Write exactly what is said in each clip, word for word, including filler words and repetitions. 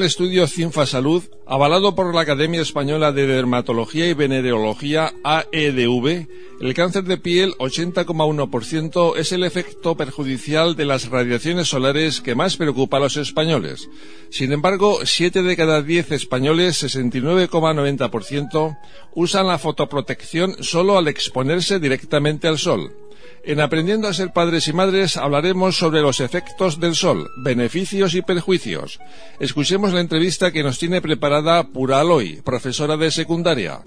estudio CINFASalud, avalado por la Academia Española de Dermatología y Venereología A E D V, el cáncer de piel ochenta coma uno por ciento es el efecto perjudicial de las radiaciones solares que más preocupa a los españoles. Sin embargo, siete de cada diez españoles, sesenta y nueve coma noventa por ciento, usan la fotoprotección solo al exponerse directamente al sol. En Aprendiendo a ser padres y madres hablaremos sobre los efectos del sol, beneficios y perjuicios. Escuchemos la entrevista que nos tiene preparada Pura Aloy, profesora de secundaria.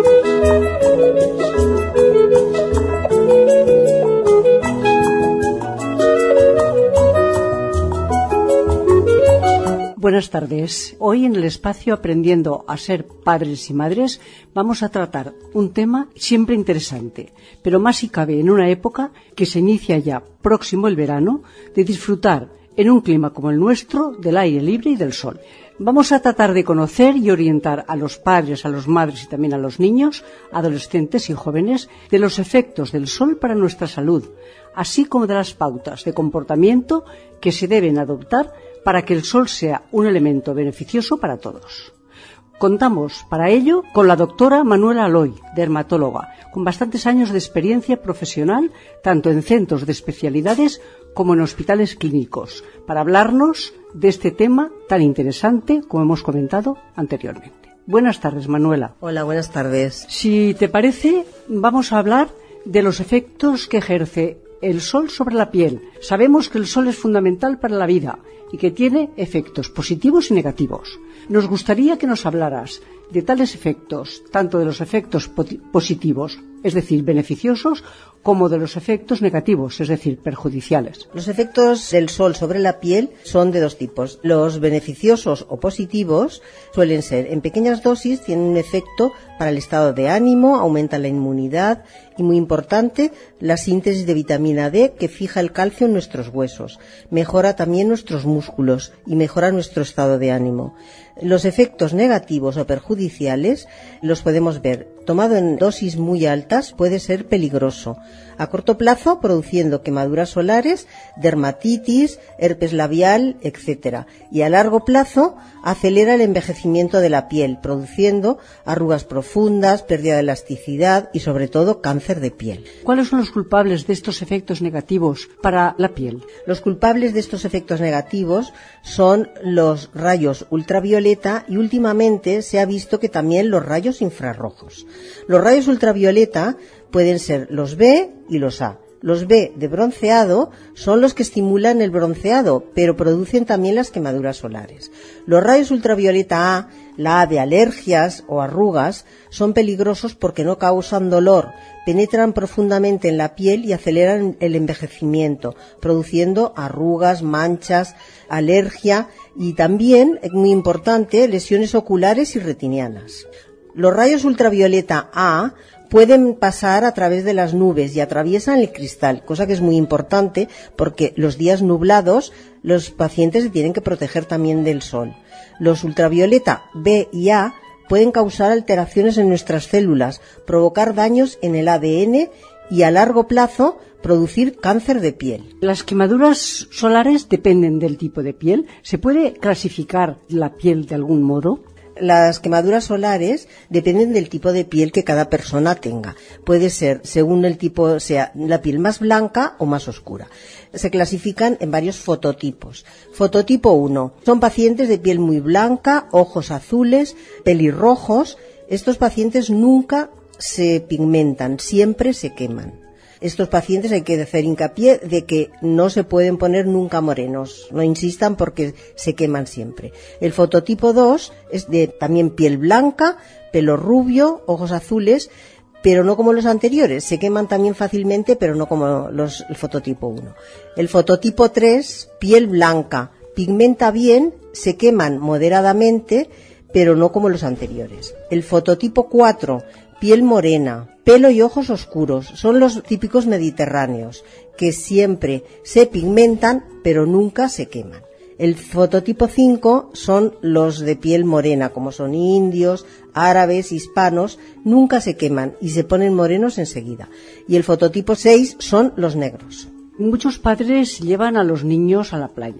Buenas tardes. Hoy en el espacio Aprendiendo a ser padres y madres vamos a tratar un tema siempre interesante, pero más si cabe en una época que se inicia ya próximo el verano, de disfrutar en un clima como el nuestro del aire libre y del sol. Vamos a tratar de conocer y orientar a los padres, a las madres y también a los niños, adolescentes y jóvenes de los efectos del sol para nuestra salud, así como de las pautas de comportamiento que se deben adoptar para que el sol sea un elemento beneficioso para todos. Contamos para ello con la doctora Manuela Aloy, dermatóloga, con bastantes años de experiencia profesional tanto en centros de especialidades como en hospitales clínicos, para hablarnos de este tema tan interesante como hemos comentado anteriormente. Buenas tardes, Manuela. Hola, buenas tardes. Si te parece, vamos a hablar de los efectos que ejerce el sol sobre la piel. Sabemos que el sol es fundamental para la vida y que tiene efectos positivos y negativos. Nos gustaría que nos hablaras de tales efectos, tanto de los efectos positivos, es decir, beneficiosos, como de los efectos negativos, es decir, perjudiciales. Los efectos del sol sobre la piel son de dos tipos. Los beneficiosos o positivos suelen ser, en pequeñas dosis, tienen un efecto para el estado de ánimo, aumenta la inmunidad y, muy importante, la síntesis de vitamina D que fija el calcio en nuestros huesos. Mejora también nuestros músculos y mejora nuestro estado de ánimo. Los efectos negativos o perjudiciales los podemos ver. Tomado en dosis muy altas puede ser peligroso. A corto plazo, produciendo quemaduras solares, dermatitis, herpes labial, etcétera. Y a largo plazo, acelera el envejecimiento de la piel, produciendo arrugas profundas, pérdida de elasticidad y, sobre todo, cáncer de piel. ¿Cuáles son los culpables de estos efectos negativos para la piel? Los culpables de estos efectos negativos son los rayos ultravioleta y, últimamente, se ha visto que también los rayos infrarrojos. Los rayos ultravioleta pueden ser los B y los A. Los B de bronceado son los que estimulan el bronceado, pero producen también las quemaduras solares. Los rayos ultravioleta A, la A de alergias o arrugas, son peligrosos porque no causan dolor, penetran profundamente en la piel y aceleran el envejecimiento, produciendo arrugas, manchas, alergia y también, muy importante, lesiones oculares y retinianas. Los rayos ultravioleta A pueden pasar a través de las nubes y atraviesan el cristal, cosa que es muy importante porque los días nublados los pacientes se tienen que proteger también del sol. Los ultravioleta B y A pueden causar alteraciones en nuestras células, provocar daños en el A D N y a largo plazo producir cáncer de piel. Las quemaduras solares dependen del tipo de piel. ¿Se puede clasificar la piel de algún modo? Las quemaduras solares dependen del tipo de piel que cada persona tenga. Puede ser, según el tipo, sea la piel más blanca o más oscura. Se clasifican en varios fototipos. Fototipo uno. Son pacientes de piel muy blanca, ojos azules, pelirrojos. Estos pacientes nunca se pigmentan, siempre se queman. Estos pacientes hay que hacer hincapié de que no se pueden poner nunca morenos, no insistan porque se queman siempre. El fototipo dos es de también piel blanca, pelo rubio, ojos azules, pero no como los anteriores, se queman también fácilmente, pero no como los, el fototipo uno. El fototipo tres, piel blanca, pigmenta bien, se queman moderadamente, pero no como los anteriores. El fototipo cuatro, piel morena, pelo y ojos oscuros, son los típicos mediterráneos, que siempre se pigmentan, pero nunca se queman. El fototipo cinco son los de piel morena, como son indios, árabes, hispanos, nunca se queman y se ponen morenos enseguida. Y el fototipo seis son los negros. Muchos padres llevan a los niños a la playa.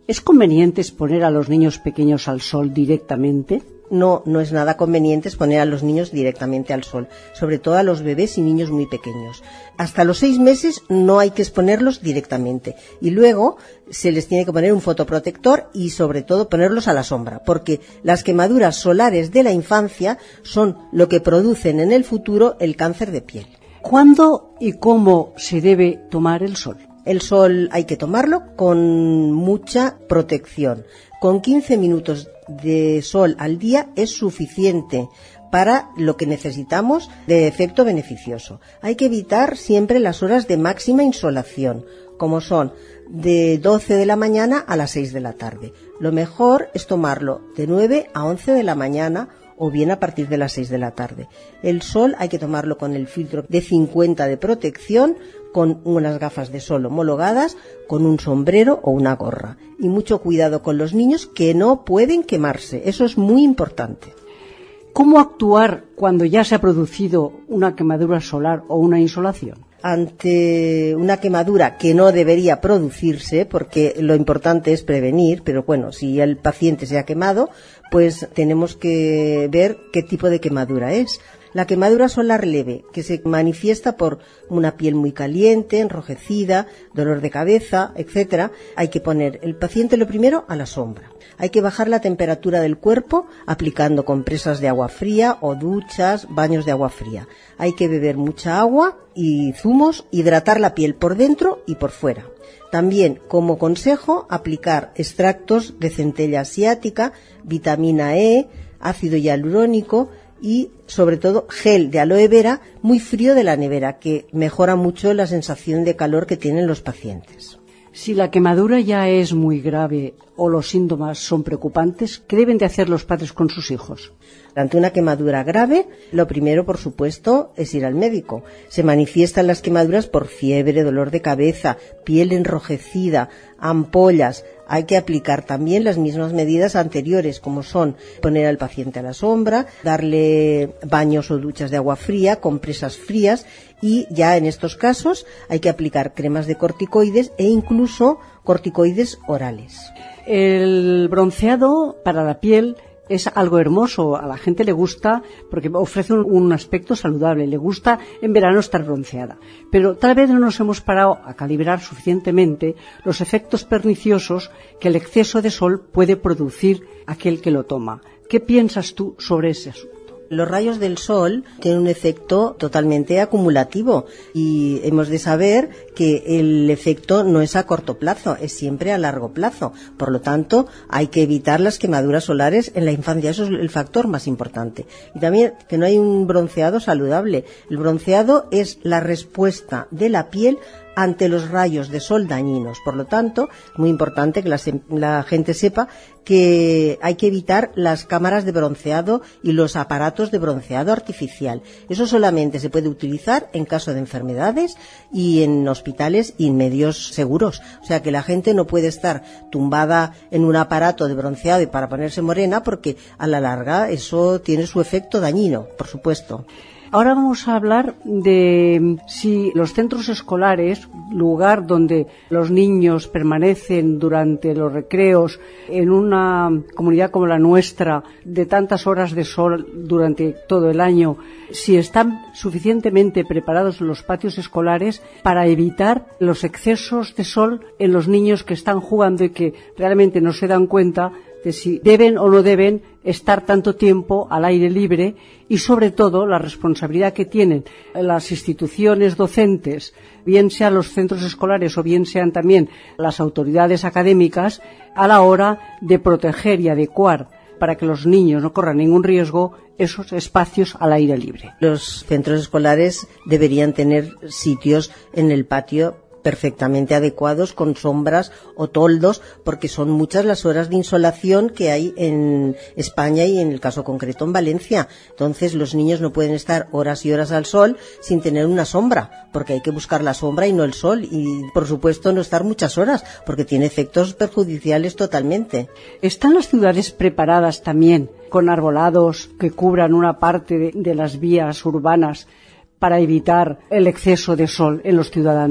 ¿Es conveniente exponer a los niños pequeños al sol directamente? No, no es nada conveniente exponer a los niños directamente al sol, sobre todo a los bebés y niños muy pequeños. Hasta los seis meses no hay que exponerlos directamente y luego se les tiene que poner un fotoprotector y sobre todo ponerlos a la sombra, porque las quemaduras solares de la infancia son lo que producen en el futuro el cáncer de piel. ¿Cuándo y cómo se debe tomar el sol? El sol hay que tomarlo con mucha protección. Con quince minutos de sol al día es suficiente para lo que necesitamos de efecto beneficioso. Hay que evitar siempre las horas de máxima insolación, como son de doce de la mañana a las seis de la tarde. Lo mejor es tomarlo de nueve a once de la mañana o bien a partir de las seis de la tarde. El sol hay que tomarlo con el filtro de cincuenta de protección, con unas gafas de sol homologadas, con un sombrero o una gorra. Y mucho cuidado con los niños que no pueden quemarse. Eso es muy importante. ¿Cómo actuar cuando ya se ha producido una quemadura solar o una insolación? Ante una quemadura que no debería producirse, porque lo importante es prevenir, pero bueno, si el paciente se ha quemado, pues tenemos que ver qué tipo de quemadura es. La quemadura solar leve, que se manifiesta por una piel muy caliente, enrojecida, dolor de cabeza, etcétera, hay que poner el paciente lo primero a la sombra. Hay que bajar la temperatura del cuerpo aplicando compresas de agua fría o duchas, baños de agua fría. Hay que beber mucha agua y zumos, hidratar la piel por dentro y por fuera. También, como consejo, aplicar extractos de centella asiática, vitamina E, ácido hialurónico y, sobre todo, gel de aloe vera muy frío de la nevera, que mejora mucho la sensación de calor que tienen los pacientes. Si la quemadura ya es muy grave o los síntomas son preocupantes, ¿qué deben de hacer los padres con sus hijos? Ante una quemadura grave, lo primero, por supuesto, es ir al médico. Se manifiestan las quemaduras por fiebre, dolor de cabeza, piel enrojecida, ampollas. Hay que aplicar también las mismas medidas anteriores, como son poner al paciente a la sombra, darle baños o duchas de agua fría, compresas frías, y ya en estos casos hay que aplicar cremas de corticoides e incluso corticoides orales. El bronceado para la piel es algo hermoso, a la gente le gusta porque ofrece un, un aspecto saludable, le gusta en verano estar bronceada, pero tal vez no nos hemos parado a calibrar suficientemente los efectos perniciosos que el exceso de sol puede producir aquel que lo toma. ¿Qué piensas tú sobre ese asunto? Los rayos del sol tienen un efecto totalmente acumulativo y hemos de saber que el efecto no es a corto plazo, es siempre a largo plazo. Por lo tanto, hay que evitar las quemaduras solares en la infancia. Eso es el factor más importante. Y también que no hay un bronceado saludable. El bronceado es la respuesta de la piel ante los rayos de sol dañinos. Por lo tanto, es muy importante que la, la gente sepa que hay que evitar las cámaras de bronceado y los aparatos de bronceado artificial. Eso solamente se puede utilizar en caso de enfermedades y en hospitales y en medios seguros. O sea que la gente no puede estar tumbada en un aparato de bronceado y para ponerse morena, porque a la larga eso tiene su efecto dañino, por supuesto. Ahora vamos a hablar de si los centros escolares, lugar donde los niños permanecen durante los recreos en una comunidad como la nuestra, de tantas horas de sol durante todo el año, si están suficientemente preparados los patios escolares para evitar los excesos de sol en los niños que están jugando y que realmente no se dan cuenta de si deben o no deben estar tanto tiempo al aire libre y, sobre todo, la responsabilidad que tienen las instituciones docentes, bien sean los centros escolares o bien sean también las autoridades académicas, a la hora de proteger y adecuar para que los niños no corran ningún riesgo esos espacios al aire libre. Los centros escolares deberían tener sitios en el patio perfectamente adecuados, con sombras o toldos, porque son muchas las horas de insolación que hay en España y en el caso concreto en Valencia. Entonces los niños no pueden estar horas y horas al sol sin tener una sombra, porque hay que buscar la sombra y no el sol, y por supuesto no estar muchas horas, porque tiene efectos perjudiciales totalmente. ¿Están las ciudades preparadas también con arbolados que cubran una parte de, de las vías urbanas para evitar el exceso de sol en los ciudadanos?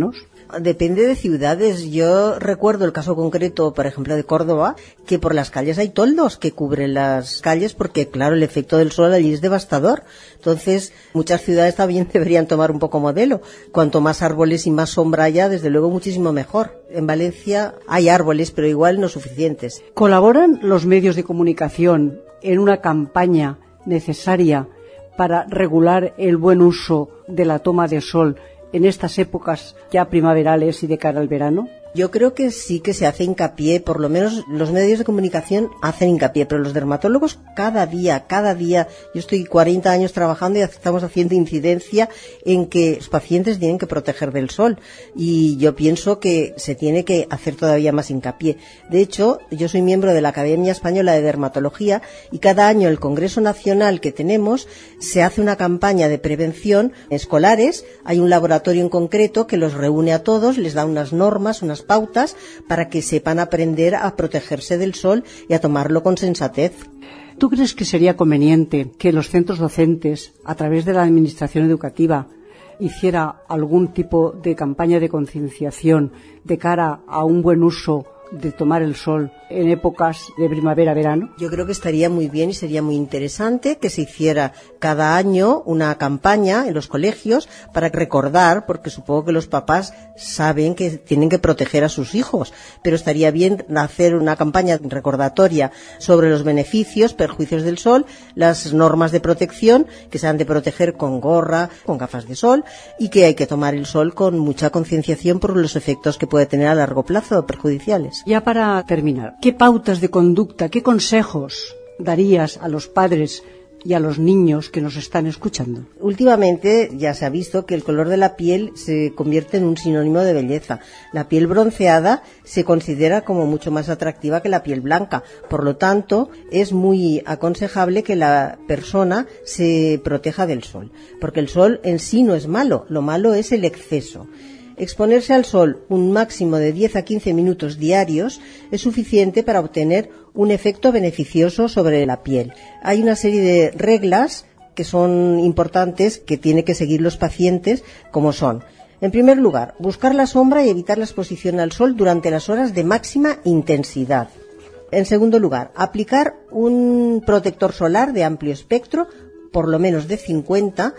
Depende de ciudades. Yo recuerdo el caso concreto, por ejemplo, de Córdoba, que por las calles hay toldos que cubren las calles porque, claro, el efecto del sol allí es devastador. Entonces, muchas ciudades también deberían tomar un poco modelo. Cuanto más árboles y más sombra haya, desde luego muchísimo mejor. En Valencia hay árboles, pero igual no suficientes. ¿Colaboran los medios de comunicación en una campaña necesaria para regular el buen uso de la toma de sol en estas épocas ya primaverales y de cara al verano? Yo creo que sí que se hace hincapié, por lo menos los medios de comunicación hacen hincapié, pero los dermatólogos cada día, cada día, yo estoy cuarenta años trabajando y estamos haciendo incidencia en que los pacientes tienen que proteger del sol, y yo pienso que se tiene que hacer todavía más hincapié. De hecho, yo soy miembro de la Academia Española de Dermatología y cada año el Congreso Nacional que tenemos se hace una campaña de prevención escolares. Hay un laboratorio en concreto que los reúne a todos, les da unas normas, unas pautas para que sepan aprender a protegerse del sol y a tomarlo con sensatez. ¿Tú crees que sería conveniente que los centros docentes, a través de la administración educativa, hiciera algún tipo de campaña de concienciación de cara a un buen uso de tomar el sol en épocas de primavera-verano? Yo creo que estaría muy bien y sería muy interesante que se hiciera cada año una campaña en los colegios para recordar, porque supongo que los papás saben que tienen que proteger a sus hijos, pero estaría bien hacer una campaña recordatoria sobre los beneficios, perjuicios del sol, las normas de protección, que se han de proteger con gorra, con gafas de sol, y que hay que tomar el sol con mucha concienciación por los efectos que puede tener a largo plazo perjudiciales. Ya para terminar, ¿qué pautas de conducta, qué consejos darías a los padres y a los niños que nos están escuchando? Últimamente ya se ha visto que el color de la piel se convierte en un sinónimo de belleza. La piel bronceada se considera como mucho más atractiva que la piel blanca. Por lo tanto, es muy aconsejable que la persona se proteja del sol, porque el sol en sí no es malo, lo malo es el exceso. Exponerse al sol un máximo de diez a quince minutos diarios es suficiente para obtener un efecto beneficioso sobre la piel. Hay una serie de reglas que son importantes que tienen que seguir los pacientes, como son: en primer lugar, buscar la sombra y evitar la exposición al sol durante las horas de máxima intensidad. En segundo lugar, aplicar un protector solar de amplio espectro, por lo menos de cincuenta,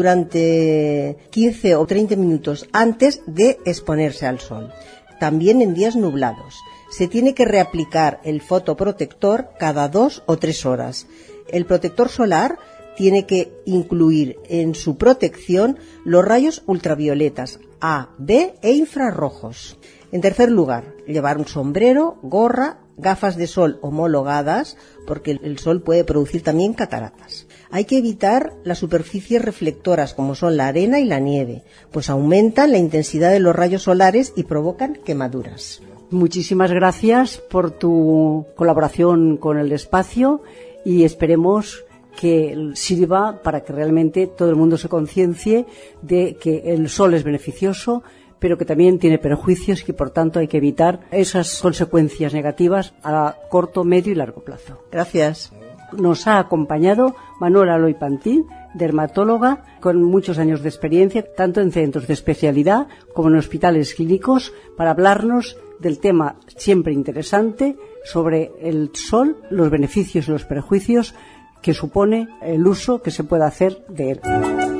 durante quince o treinta minutos antes de exponerse al sol. También en días nublados. Se tiene que reaplicar el fotoprotector cada dos o tres horas. El protector solar tiene que incluir en su protección los rayos ultravioletas A, B e infrarrojos. En tercer lugar, llevar un sombrero, gorra, gafas de sol homologadas, porque el sol puede producir también cataratas. Hay que evitar las superficies reflectoras, como son la arena y la nieve, pues aumentan la intensidad de los rayos solares y provocan quemaduras. Muchísimas gracias por tu colaboración con el espacio y esperemos que sirva para que realmente todo el mundo se conciencie de que el sol es beneficioso, pero que también tiene perjuicios y que por tanto hay que evitar esas consecuencias negativas a corto, medio y largo plazo. Gracias. Nos ha acompañado Manuela Aloy Pantín, dermatóloga con muchos años de experiencia, tanto en centros de especialidad como en hospitales clínicos, para hablarnos del tema siempre interesante sobre el sol, los beneficios y los perjuicios que supone el uso que se puede hacer de él.